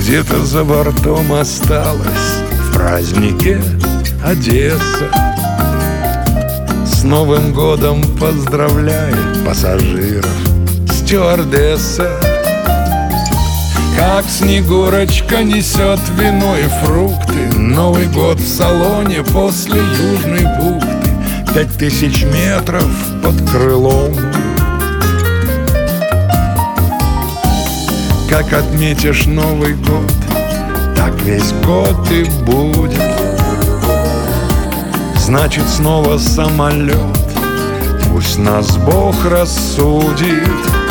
где-то за бортом осталась в празднике Одесса. С Новым годом поздравляет пассажиров стюардесса. Как Снегурочка несет вино и фрукты, Новый год в салоне после Южной бухты. 5000 метров под крылом. Как отметишь Новый год, так весь год и будет. Значит, снова самолет, пусть нас Бог рассудит.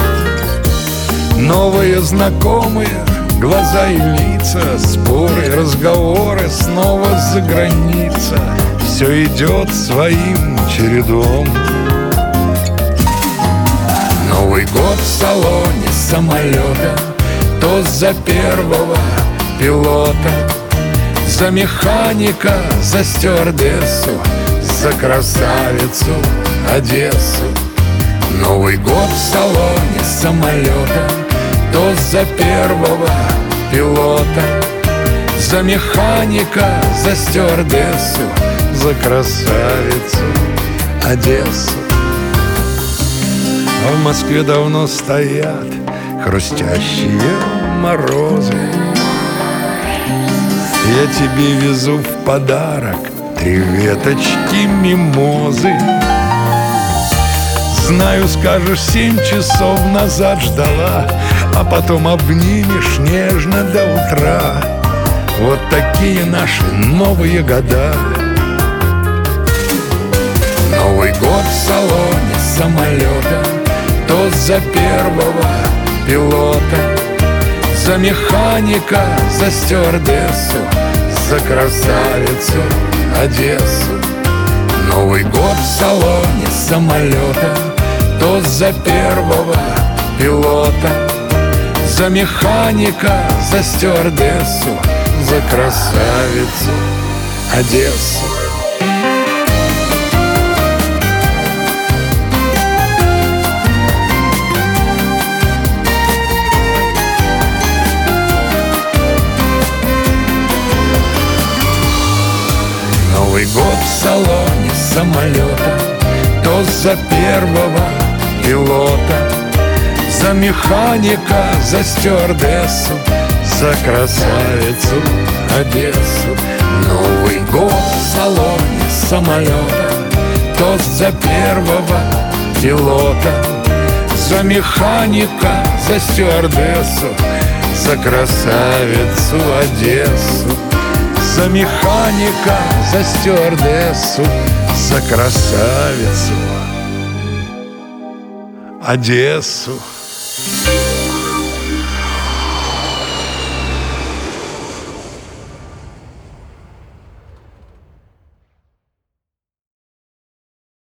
Новые знакомые глаза и лица, споры, разговоры, снова за граница. Все идет своим чередом. Новый год в салоне самолета, то за первого пилота, за механика, за стюардессу, за красавицу Одессу. Новый год в салоне самолета, то за первого пилота, за механика, за стюардессу, за красавицу Одессу. А в Москве давно стоят хрустящие морозы. Я тебе везу в подарок 3 веточки мимозы. Знаю, скажешь, 7 часов назад ждала, а потом обнимешь нежно до утра. Вот такие наши новые года. Новый год в салоне самолета, то за первого пилота, за механика, за стюардессу, за красавицу Одессу. Новый год в салоне самолета, то за первого пилота, за механика, за стюардессу, за красавицу Одессу. Новый год в салоне самолета, то за первого пилота, за механика, за стюардессу, за красавицу Одессу. Новый год в салоне самолета, то за первого пилота, за механика, за стюардессу, за красавицу Одессу. За механика, за стюардессу, за красавицу Одессу.